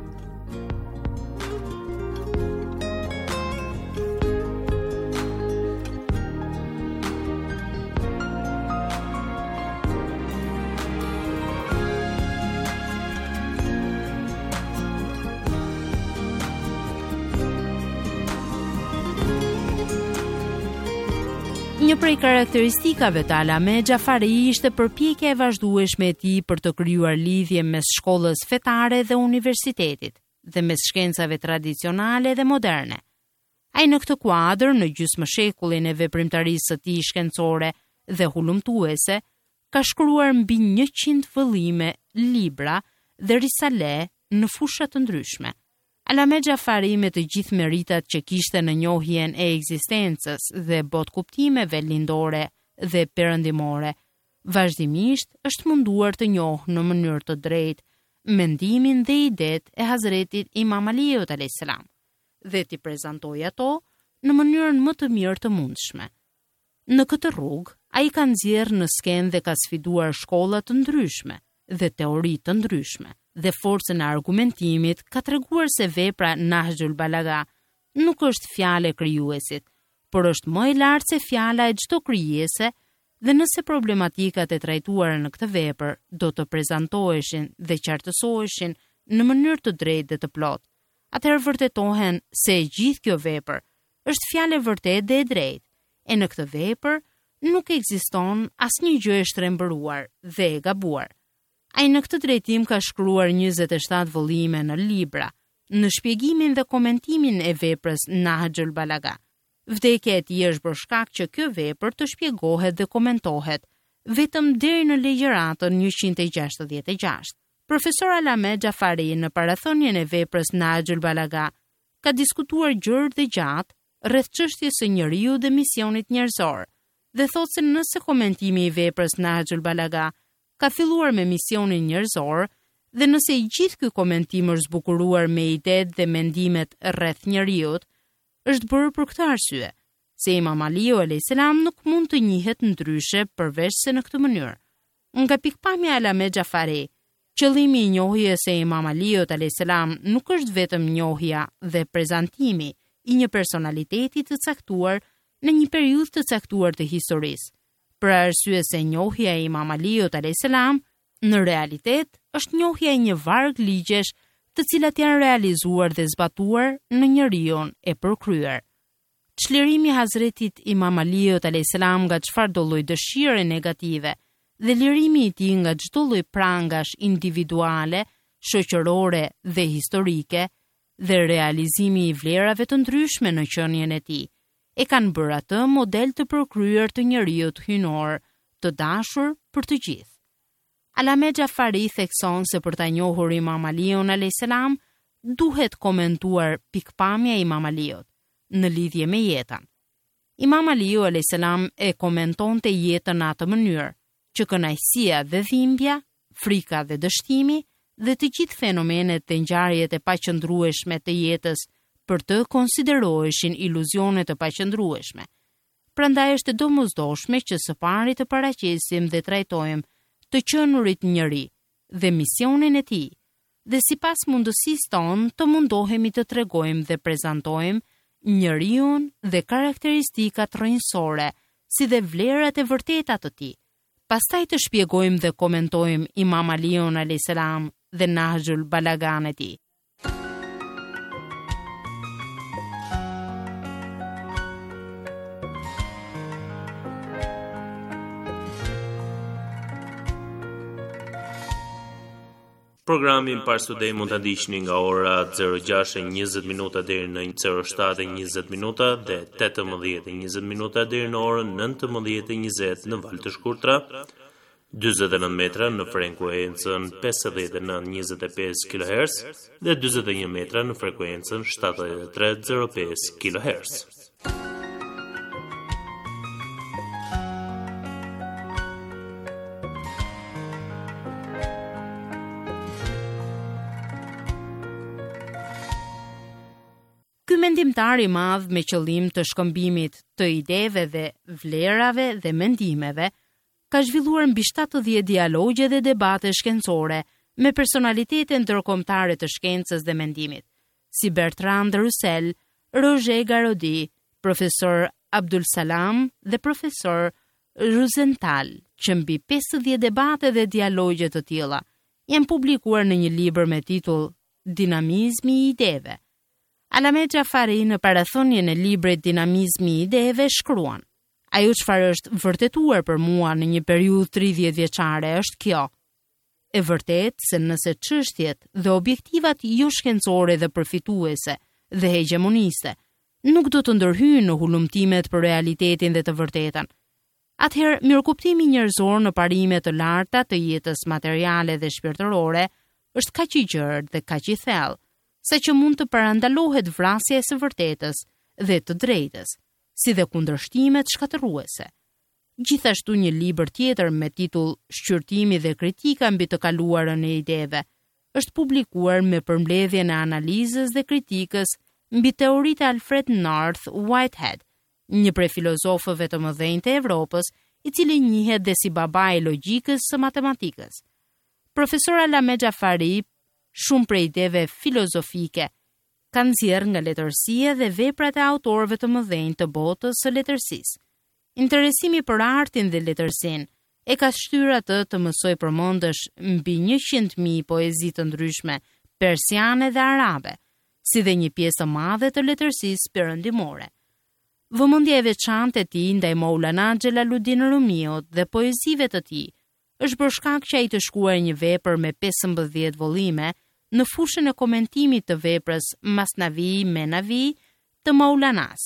Një prej karakteristikave të Alame Jafari ishte përpjekja e vazhdueshme e tij për të krijuar lidhje mes shkollës fetare dhe universitetit dhe mes shkencave tradicionale dhe moderne. Ai në këtë kuadër, në gjysmëshekullin e veprimtarisë së tij shkencore dhe hulumtuese, ka shkruar mbi njëqind vëllime, libra dhe risale në fusha të ndryshme. Alame Jafari, me të gjithë meritat që kishte në njohjen e ekzistencës dhe botkuptimeve lindore dhe perëndimore, vazhdimisht është munduar të njohë në mënyrë të drejtë mendimin dhe idet e Hazretit Imam Aliut alayhis salam dhe t'i prezantojë ato në mënyrën më të mirë të mundshme. Në këtë rrugë, ai ka nxjerrë në skenë dhe ka sfiduar shkolla të ndryshme dhe teori të ndryshme, dhe forcën e argumentimit ka treguar se vepra Nahjul Balaga nuk është fjalë e krijuesit, por është më e lartë se fjala e çdo krijese, dhe nëse problematikat e trajtuara në këtë vepër do të prezantoheshin dhe qartësoheshin në mënyrë të drejtë dhe të plotë, atëherë vërtetohen se e gjithë kjo vepër është fjalë e vërtetë dhe e drejtë, e në këtë vepër nuk ekziston asnjë gjë e shtrembëruar dhe e gabuar. Ai në këtë drejtim ka shkruar njëzet e shtatë vëllime në libra, në shpjegimin dhe komentimin e veprës Nahjul Balaga. Vdekja e tij është bërë shkak që kjo vepër të shpjegohet dhe komentohet vetëm deri në ligjëratën njëqind e gjashtëdhjetë e gjashtë. Profesor Alame Jafari në parathonjen e veprës Nahjul Balaga ka diskutuar gjerë dhe gjatë rreth çështjes së njeriu dhe misionit njerëzor, dhe thotë se nëse komentimi i veprës Nahjul Balaga ka filluar me misionin njerëzor, dhe nëse i gjithë ky komentim është zbukuruar me idetë dhe mendimet rreth njeriut, është bërë për këtë arsye, se Imam Aliu alayhis salam nuk mund të njihet ndryshe përveç se në këtë mënyrë. Nga pikpamja e Allame Xhafari, qëllimi i njohjes së Imam Aliut alayhis salam nuk është vetëm njohja dhe prezantimi i një personaliteti të caktuar në një periudhë të caktuar të historisë. Për arsye se njohja e Imam Aliut alayhis salam në realitet është njohja e një varg ligjesh të cilat janë realizuar dhe zbatuar në njeriun e përkryer. Çlirimi i Hazretit Imam Aliut alayhis salam nga çfarëdo lloj dëshire negative dhe lirimi i tij nga çdo lloj prangash individuale, shoqërore dhe historike dhe realizimi i vlerave të ndryshme në qenien e tij e kanë bërë atë model të përkryer të njeriut hyjnor, të dashur për të gjithë. Allame Xhafari thekson se për ta njohur Imam Aliun alayhis salam duhet komentuar pikpamja e Imam Aliut në lidhje me jetën. Imam Aliu alayhis salam e komentonte jetën në atë mënyrë që kënaqësia dhe dhimbja, frika dhe dështimi dhe të gjithë fenomenet dhe ngjarjet e paqëndrueshme të jetës për të konsideroheshin iluzione të paqëndrueshme. Prandaj është e domosdoshme që së pari të paraqesim dhe trajtojmë të qenurit njeri dhe misionin e tij, dhe sipas mundësisë tonë të mundohemi të tregojmë dhe prezantojmë njeriun dhe karakteristikat rrënjësore, si dhe vlerat e vërteta të tij. Pastaj të shpjegojmë dhe komentojmë Imam Aliun alayhis salam dhe Nahjul Balagan e tij.
Programin Parstudej mund ta ndiqni nga ora zero gjashtë e njëzet minuta deri në zero shtatë e njëzet minuta dhe tetëmbëdhjetë e njëzet minuta deri në orën nëntëmbëdhjetë e njëzet në valë të shkurtra, dyzet e nëntë metra në frekuencën pesëdhjetë e nëntë njëzet e pesë kilohertz dhe dyzet e një metra në frekuencën shtatëdhjetë e tre zero pesë kilohertz.
Ky mendimtar i madh me qëllim të shkëmbimit të ideve dhe vlerave dhe mendimeve ka zhvilluar mbi shtatëdhjetë dialogje dhe debate shkencore me personalitete ndërkombëtare të shkencës dhe mendimit, si Bertrand Russell, Roger Garaudy, profesor Abdul Salam dhe profesor Rosenthal, që mbi pesëdhjetë debate dhe dialogje të tilla janë publikuar në një libër me titull Dinamizmi i ideve. Allame Xhafari në parathonjen e librit Dinamizmi i ideve shkruan: ajo çfarë është vërtetuar për mua në një periudhë tridhjetë vjeçare është kjo. E vërtet se nëse çështjet dhe objektivat jo shkencore dhe përfituese dhe hegemoniste nuk do të ndërhyjnë në hulumtimet për realitetin dhe të vërtetën, atëherë mirëkuptimi njerëzor në parime të larta të jetës materiale dhe shpirtërore është kaq i gjerë dhe kaq i thellë, sa që mund të parandalohet vrasja e së vërtetës dhe të drejtës, si dhe kundërshtimet shkatërruese. Gjithashtu një libër tjetër me titull Shqyrtimi dhe kritika mbi të kaluarën e ideve është publikuar me përmbledhjen e analizës dhe kritikës mbi teoritë e Alfred North Whitehead, një prej filozofëve të mëdhenj të Evropës, i cili njihet dhe si babai i logjikës së matematikës. Profesor Allame Xhafari, shumë prej ideve filozofike kanë nxjerrë nga letërsia dhe veprat e autorëve të mëdhenj të botës së letërsisë. Interesimi për artin dhe letërsinë e ka shtyrë atë të mësoj përmendësh mbi njëqind mijë poezi të ndryshme persiane dhe arabe, si dhe një pjesë e madhe të letërsisë perëndimore. Vëmendja e veçantë e tij ndaj Maulana Xhelaluddin Rumiut dhe poezive të tij është për shkak që ai të shkruaj një vepër me pesëmbëdhjetë vëllime në fushën e komentimit të veprës Masnavi Menavi të Maulanas.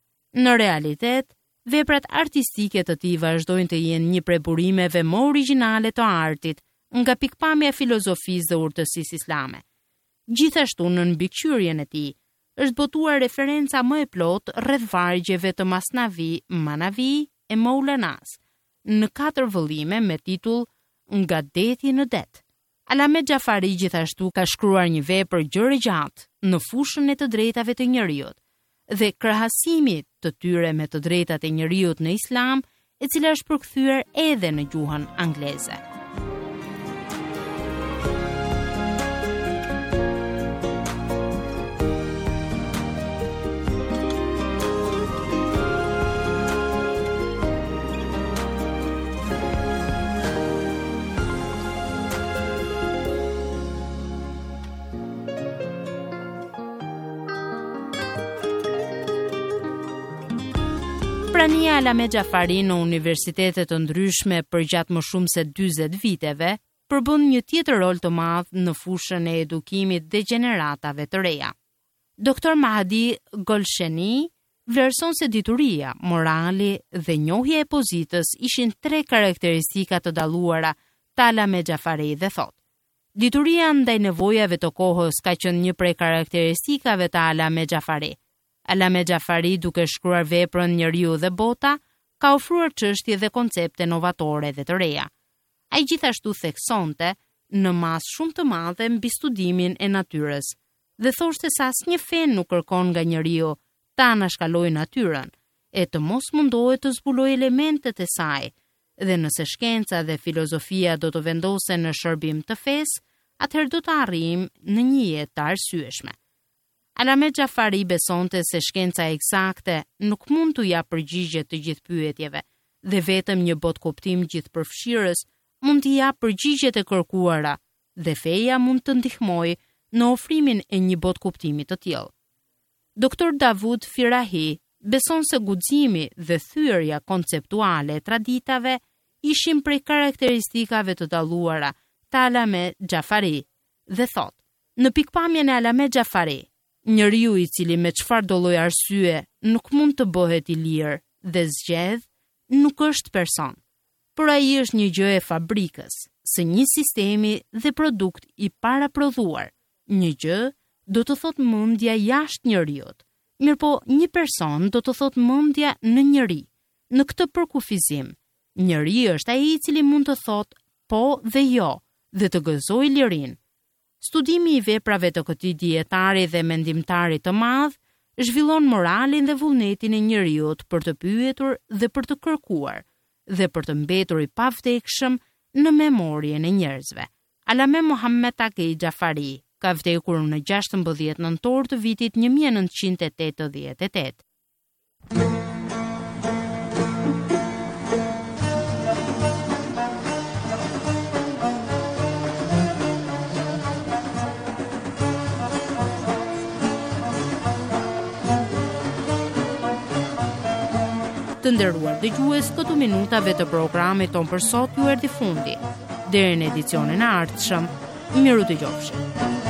Në realitet, veprat artistike të tij vazhdojnë të jenë një prej burimeve më origjinale të artit nga pikpamja e filozofisë dhe urtësisë islame. Gjithashtu në mbikëqyrjen e tij është botuar referenca më e plotë rreth vargjeve të Masnavi Manavi e Maulanas në katër vëllime me titull Nga deti në det. Allame Xhafari gjithashtu ka shkruar një vepër gjërë gjatë në fushën e të drejtave të njerëzit dhe krahasimit të tyre me të drejtat e njerëzit në Islam, e cila është përkthyer edhe në gjuhën angleze. Prania e Alame Xhafari në universitete të ndryshme për gjatë më shumë se dyzet viteve përbën një tjetër rol të madh në fushën e edukimit dhe gjeneratave të reja. Doktor Mahdi Golsheni vlerëson se dituria, morali dhe njohja e pozitës ishin tre karakteristika të dalluara të Alame Xhafari dhe thot: dituria ndaj nevojave të kohës ka qenë një prej karakteristikave të Alame Xhafari. Alame Xhafari, duke shkruar veprën Njeriu dhe Bota, ka ofruar çështje dhe koncepte novatore dhe të reja. Ai gjithashtu theksonte në masë shumë të madhe mbi studimin e natyrës dhe thoshte se asnjë fe nuk kërkon nga njeriu ta anashkalojë natyrën e të mos mundohet të zbulojë elementet e saj, dhe nëse shkenca dhe filozofia do të vendosen në shërbim të fesë, atëherë do të arrijmë në një jetë të arsyeshme. Alame Xhafari besonte se shkenca eksakte nuk mund t'u japë përgjigje të gjithë pyetjeve dhe vetëm një botkuptim gjithëpërfshirës mund t'i japë përgjigjet e kërkuara dhe feja mund të ndihmojë në ofrimin e një botkuptimi të tillë. Doktor Davud Firahi beson se guximi dhe thyrja konceptuale e traditave ishin prej karakteristikave të dalluara të Alame Xhafari dhe thot: në pikpamjen e Alame Xhafari, njeriu i cili me çfarëdo lloj arsye nuk mund të bëhet i lirë dhe zgjedh, nuk është person, por ai është një gjë e fabrikës, së një sistemi dhe produkt i paraprodhuar. Një gjë do të thot mendja jashtë njeriut, mirëpo një person do të thot mendja në njeri. Në këtë përkufizim, njeri është ai i cili mund të thot po dhe jo dhe të gëzojë lirinë. Studimi i veprave të këtij dietari dhe mendimtari të madh zhvillon moralin dhe vullnetin e njeriut për të pyetur dhe për të kërkuar dhe për të mbetur i pavdekshëm në memorien e njerëzve. Alame Muhammed Taqi Xhafari ka vdekur në gjashtëmbëdhjetë nëntor të vitit një mijë e nëntëqind e tetëdhjetë e tetë. Të nderuar dëgjues, këto minutave të programit ton për sot ju erdhi fundi. Deri në edicionin e ardhshëm, miru të qofshim.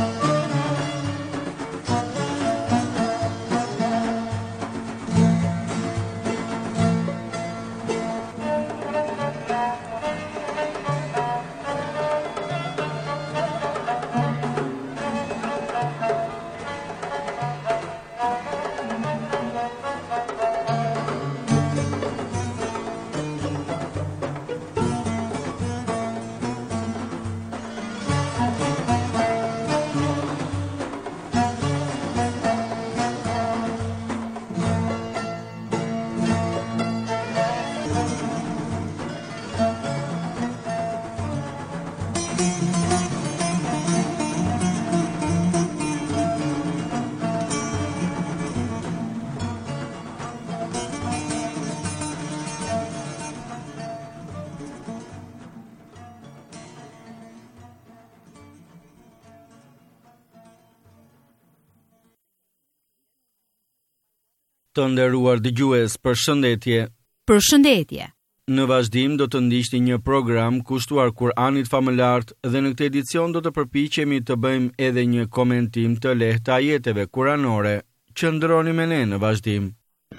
Të nderuar dëgjues, përshëndetje.
Përshëndetje.
Në vazhdim do të ndiqni një program kushtuar Kur'anit famëlart dhe në këtë edicion do të përpiqemi të bëjmë edhe një komentim të lehtë të ajeteve kuranore. Qëndroni me ne në vazhdim.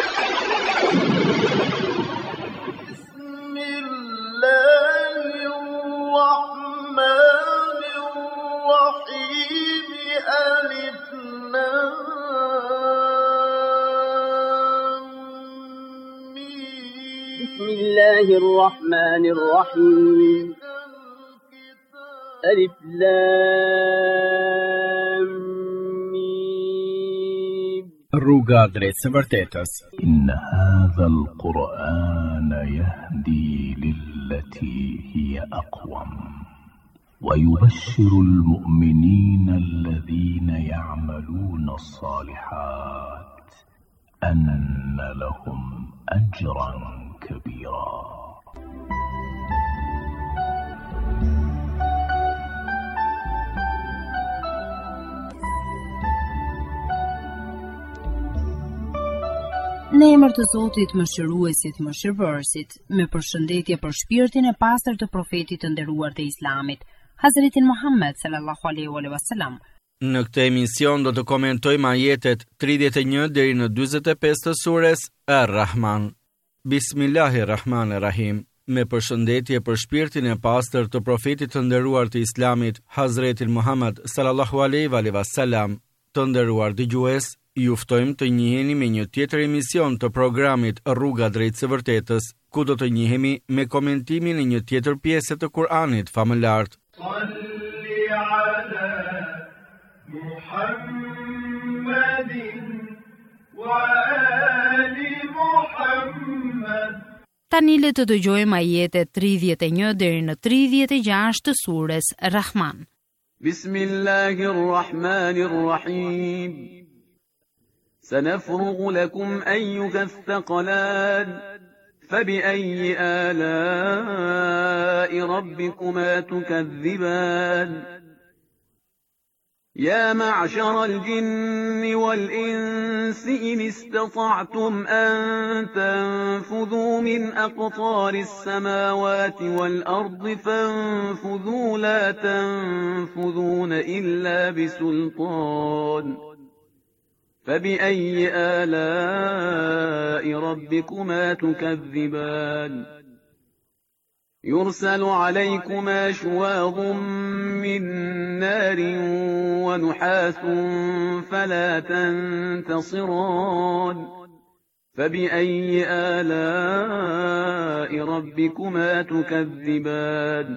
بسم الله الرحمن الرحيم ألف لام ميم
Rruga drejt së vërtetës.
إن هذا القرآن يهدي للتي هي أقوم ويبشر المؤمنين الذين يعملون الصالحات أن لهم أجرا كبيرا.
Në emër të Zotit Mëshiruesit Mëshirbërësit, me përshëndetje për shpirtin e pastër të profetit të nderuar të Islamit, Hazretin Muhammed sallallahu alaihi wasallam.
Në këtë emision do të komentojmë ajetet tridhjetë e një deri në dyzet e pesë të sures Ar-Rahman. Bismillahirrahmanirrahim. Me përshëndetje për shpirtin e pastër të profetit të nderuar të Islamit, Hazretin Muhammed sallallahu alaihi wasallam. Të nderuar dëgjues, ju ftojmë të njiheni me një tjetër emision të programit Rruga drejt së vërtetës, ku do të njihemi me komentimin e një tjetër pjesë të Kur'anit famëlart.
Salli ala Muhammedin wa ali Muhammed.
Tani le të dëgjojmë ajetet tridhjetë e një deri në tridhjetë e gjashtë të sures Rahman.
Bismillahirrahmanirrahim. سنفرغ لكم أيها الثقلان فبأي آلاء ربكما تكذبان يا معشر الجن والإنس إن استطعتم أن تنفذوا من أقطار السماوات والأرض فانفذوا لا تنفذون إلا بسلطان فبأي آلاء ربكما تكذبان يرسل عليكما شواظ من نار ونحاس فلا تنتصران فبأي آلاء ربكما تكذبان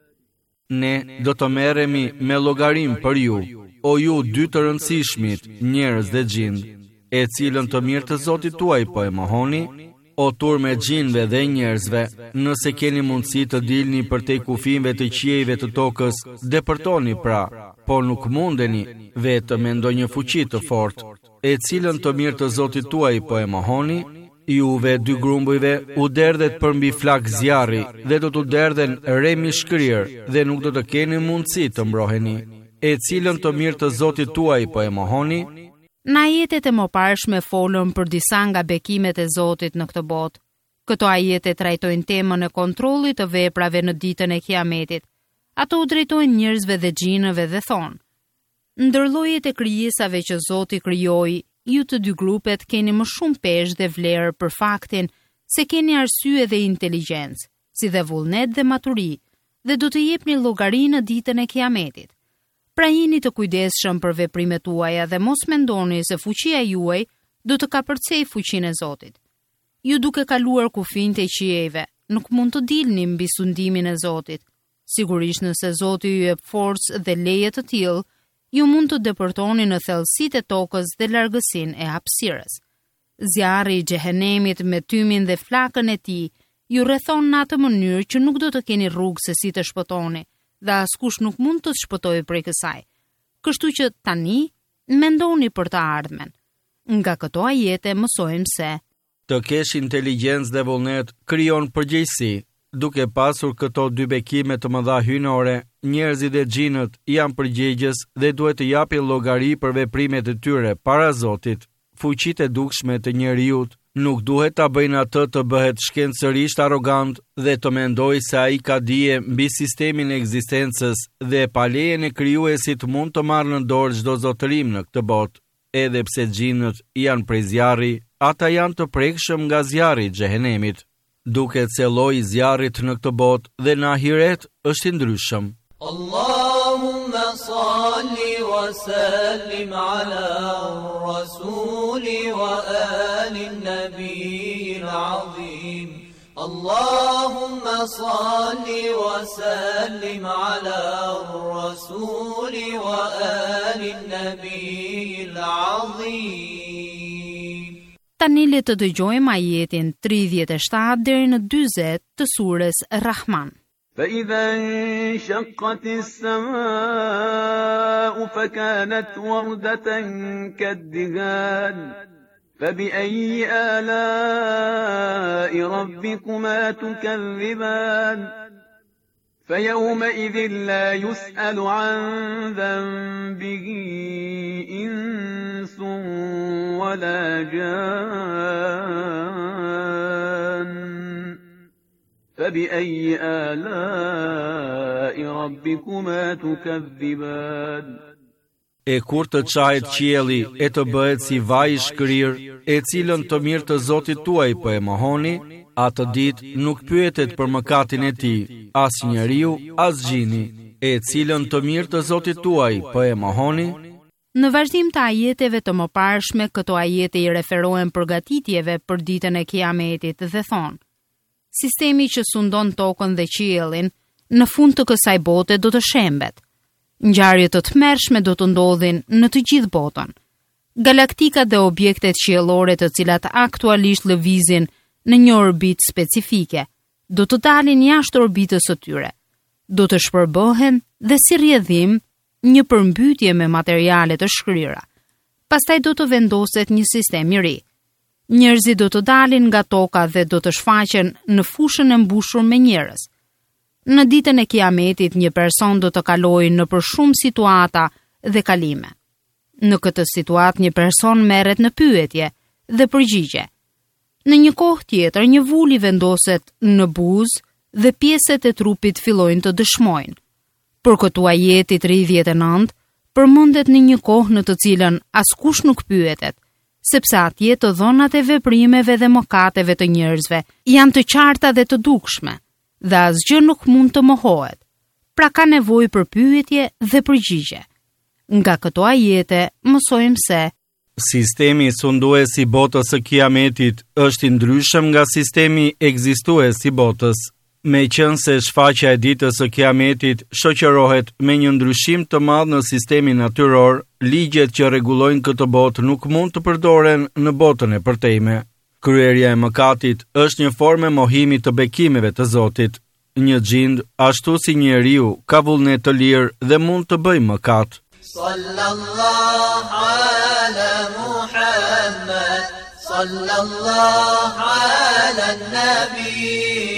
Ne do të merremi me llogarim për ju, o ju dy të rëndësishmit, njerëz dhe xhinë, e cilën të mirë të Zotit tuaj po e mohoni, o turme xhinëve dhe njerëzve, nëse keni mundësi të dilni përtej kufijve të qiejve të tokës, depërtoni pra, po nuk mundeni vetëm me ndonjë fuqi të fortë, e cilën të mirë të Zotit tuaj po e mohoni. Juve dy grumbujve u derdhet përmbi flak zjarri dhe do t'u derdhen remi shkrir dhe nuk do të keni mundësi të mbroheni, e cilën të mirë të Zotit tuaj po e mohoni.
Në ajetet e mëparshme folën për disa nga bekimet e Zotit në këtë botë. Këto ajete trajtojnë temën e kontrollit të veprave në ditën e Kiametit. Ato u drejtojnë njerëzve dhe xhinëve dhe thonë: ndër llojet e krijesave që Zoti krijoi, ju të dy grupet keni më shumë peshë dhe vlerë për faktin se keni arsye dhe inteligjencë, si dhe vullnet dhe maturi, dhe do të jepni llogari në ditën e Kiametit. Pra jeni të kujdesshëm për veprimet tuaja dhe mos mendoni se fuqia juaj do të kapërcej fuqinë e Zotit. Ju duke kaluar kufijtë e qiejve, nuk mund të dilni mbi sundimin e Zotit. Sigurisht nëse Zoti ju jep forcë dhe leje të tillë, ju mund të depërtoni në thellësitë e tokës dhe largësinë e hapësirës. Zjarri i xhehenemit me tymin dhe flakën e tij ju rrethon në atë mënyrë që nuk do të keni rrugë se si të shpëtoni, dhe askush nuk mund të shpëtojë prej kësaj. Kështu që tani mendoni për të ardhmen. Nga këto ajete mësojmë se
të kesh inteligjencë dhe vullnet krijon përgjegjësi. Duke pasur këto dy bekime të mëdha hyjnore, njerëzit dhe xhinët janë përgjegjës dhe duhet të japin llogari për veprimet e tyre para Zotit. Fuqitë e dukshme të njeriut nuk duhet ta bëjnë atë të bëhet shkencërisht arrogant dhe të mendojë se ai ka dije mbi sistemin e ekzistencës dhe pa lejen e krijuesit mund të marrë në dorë çdo zotërim në këtë botë. Edhe pse xhinët janë prej zjarri, ata janë të prekshëm nga zjarri i xhehenemit. Duket se lloji i zjarrit në këtë botë dhe në ahiret është i ndryshëm.
Allahumma salli wa sallim ala rasuli wa ali nabiyil azim. Allahumma salli wa sallim ala rasuli wa ali nabiyil azim.
Tani le të dëgjojmë ajetin tridhjetë e shtatë deri në dyzet të sures Rahman.
فإذا انشقت السماء فكانت وردة كالدهان فبأي آلاء ربكما تكذبان فيومئذ لا يسأل عن ذنبه إنس ولا جان فبأي آلاء ربكما تكذبان
E kur të çajet qielli e të bëhet si vaj i shkrir, e cilën të mirë të Zotit tuaj po e mohoni, atë ditë nuk pyetet për mëkatin e tij, as njeriu, as gjini, e cilën të mirë të Zotit tuaj po e mohoni.
Në vazhdim të ajeteve të mëparshme, këto ajete i referohen përgatitjeve për ditën e Kiametit dhe thonë: sistemi që sundon tokën dhe qiellin në fund të kësaj bote do të shembet. Ngjarje të tmerrshme do të ndodhin në të gjithë botën. Galaktikat dhe objektet qiellore të cilat aktualisht lëvizin në një orbit specifike do të dalin jashtë orbitës së tyre. Do të shpërbohen dhe si rrjedhim një përmbytje me materiale të shkrira. Pastaj do të vendoset një sistem i ri. Njerëzit do të dalin nga toka dhe do të shfaqen në fushën e mbushur me njerëz. Në ditën e Kiametit një person do të kalojë në për shumë situata dhe kalime. Në këtë situatë një person merret në pyetje dhe përgjigje. Në një kohë tjetër një vul i vendoset në buzë dhe pjesët e trupit fillojnë të dëshmojnë. Për këtu ajeti tridhjetë e nëntë përmendet në një kohë në të cilën askush nuk pyetet, sepse atje të dhënat e veprimeve dhe mëkateve të njerëzve janë të qarta dhe të dukshme, dhe asgjë nuk mund të mohohet. Pra ka nevojë për pyetje dhe përgjigje. Nga këto ajete mësojmë se
sistemi sundues i botës së Kiametit është i ndryshëm nga sistemi ekzistues i botës. Me qënë se shfaqja e ditës së Kiametit shoqërohet me një ndryshim të madh në sistemin natyror, ligjet që rregullojnë këtë botë nuk mund të përdoren në botën e përtejme. Kryerja e mëkatit është një formë mohimi të bekimeve të Zotit. Një xhind, ashtu si njeriu, ka vullnet të lirë dhe mund të bëjë mëkat.
Sallallahu ala Muhammad, sallallahu ala nabi,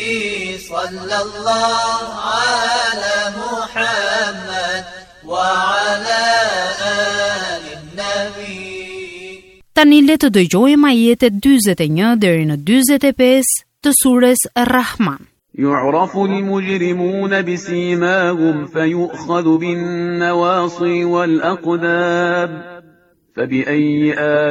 sallallahu ala Muhammad wa ala ali nabi.
Tani le të dëgjojmë ajetet dyzet e një deri në dyzet e pesë të surës Ar-Rahman.
يعرف المجرمون بسيماهم فيؤخذ بالنواصي والأقدام فبأي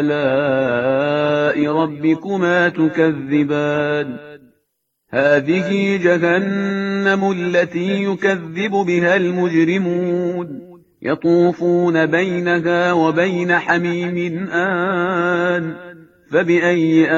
آلاء ربكما تكذبان هذه جهنم التي يكذب بها المجرمون يطوفون بينها وبين حميم آن فبأي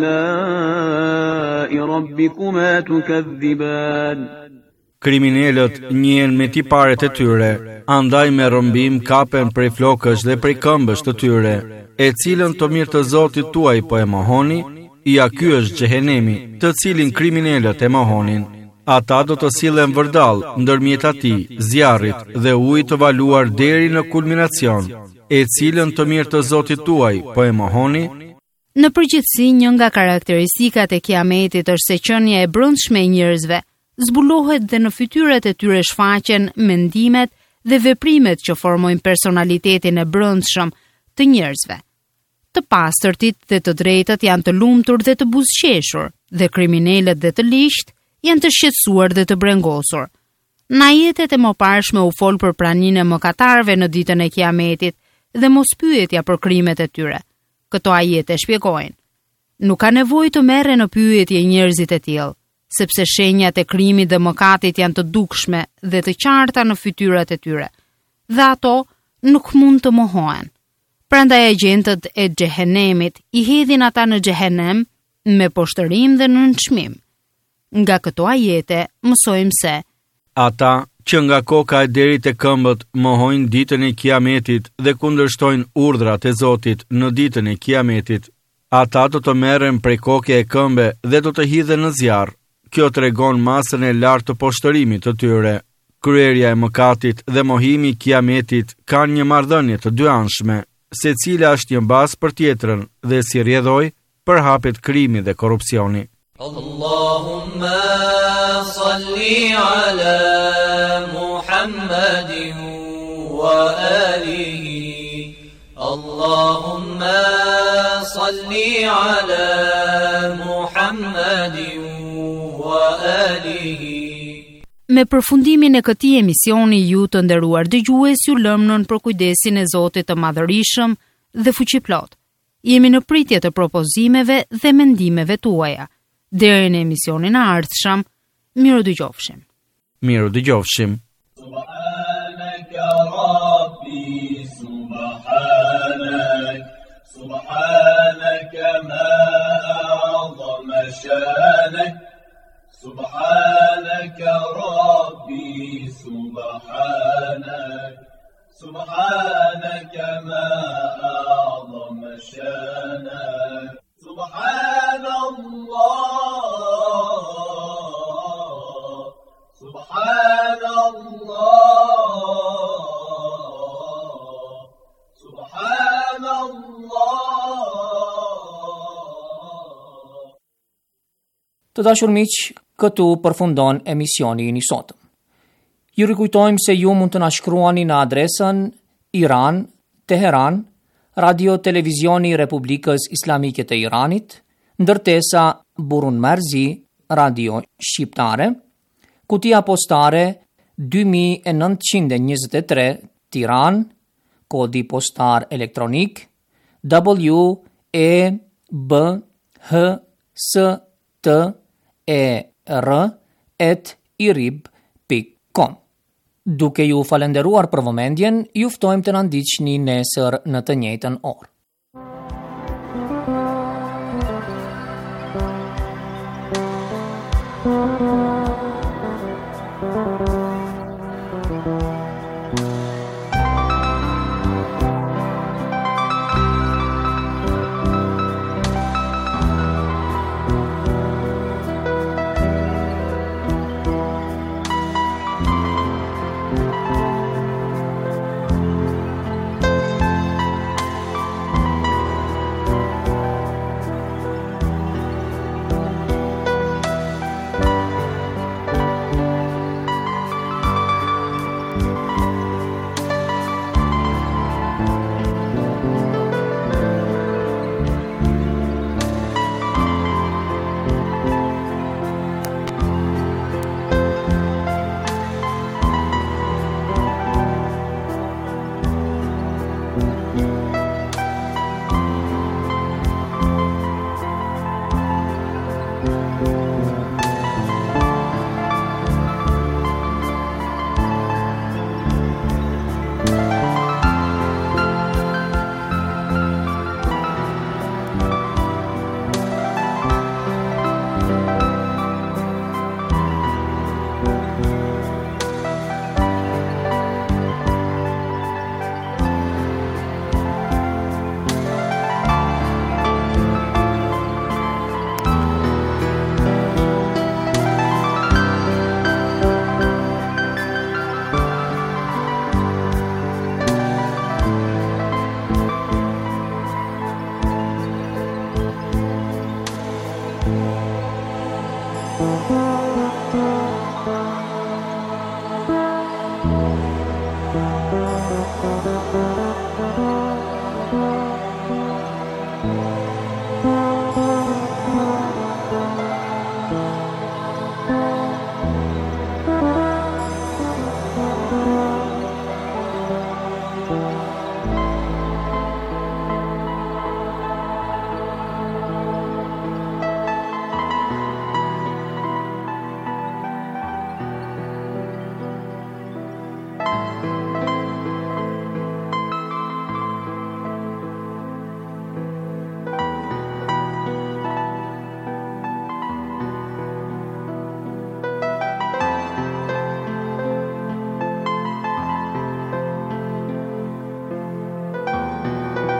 آلاء ربكما تكذبان
Kriminalët njihen me tiparet e tyre, andaj me rrëmbim kapen prej flokësh dhe prej këmbësh të tyre, e cilën të mirë të Zotit tuaj po e mohoni, ja ky është xhehenemi, të cilin kriminalët e mohonin. Ata do të sillen vërdall ndërmjet atij, zjarrit dhe ujit të valuar deri në kulminacion, e cilën të mirë të Zotit tuaj po e mohoni.
Në përgjithësi, një nga karakteristikat e Kiametit është se qenia e brendshme e njerëzve zbulohet dhe në fytyrat e tyre shfaqen mendimet dhe veprimet që formojnë personalitetin e brendshëm të njerëzve. Të pastërtit dhe të drejtët janë të lumtur dhe të buzëqeshur, dhe kriminalët dhe të ligjt janë të shqetësuar dhe të brengosur. Në ajetet e mëparshme u fol për praninë e mëkatarëve në ditën e Kiametit dhe mospyetja për krimet e tyre. Këto ajete shpjegojnë: nuk ka nevojë të merren në pyetje njerëzit e tillë, sepse shenjat e krimit dhe mëkatit janë të dukshme dhe të qarta në fytyrat e tyre, dhe ato nuk mund të mohohen. Prandaj agjentët e xhehenemit i hedhin ata në xhehenem me poshtërim dhe nënçmim. Nga këto ajete mësojmë se
ata që nga koka e deri te këmbët mohojnë ditën e Kiametit dhe kundërshtojnë urdhrat e Zotit në ditën e Kiametit, ata do të merren prej koke e këmbe dhe do të hidhen në zjarr. Kjo tregon masën e lartë të poshtërimit të tyre. Kryerja e mëkatit dhe mohimi i Kiametit kanë një marrëdhënie të dyanshme, secila është një bazë për tjetrën dhe si rrjedhoj përhapet krimi dhe korrupsioni.
Allahumma salli ala Muhammadin wa alihi Allahumma salli ala Muhammadin wa alihi.
Me përfundimin e këtij emisioni, ju të nderuar dëgjues, ju lëm nën për kujdesin e Zotit të Madhërisëm dhe Fuqiplot. Jemi në pritje të propozimeve dhe mendimeve tuaja. Deri në emisionin e ardhshëm, miru dëgjofshim.
Miru dëgjofshim.
Subhanaka Rabbi, subhanak, subhanaka ma a'zama shanak, subhanaka Rabbi, subhanak, subhanaka ma a'zama shanak, subhanallah, subhanallah, subhanallah.
Të dashur miq, këtu përfundon emisioni i sotëm. Ju rikujtojmë se ju mund të na shkruani në adresën Iran, Teheran, Radio Televizioni Republikës Islamike të Iranit, ndërtesa Burun Merzi, Radio Shqiptare, kutia postare dy mijë e nëntëqind e njëzet e tre, Tiranë, kodi postar elektronik W E B H S T E R at irib dot com. Duke ju falenderuar për vëmendjen, ju ftojmë të na ndiqni nesër në të njëjtën orë.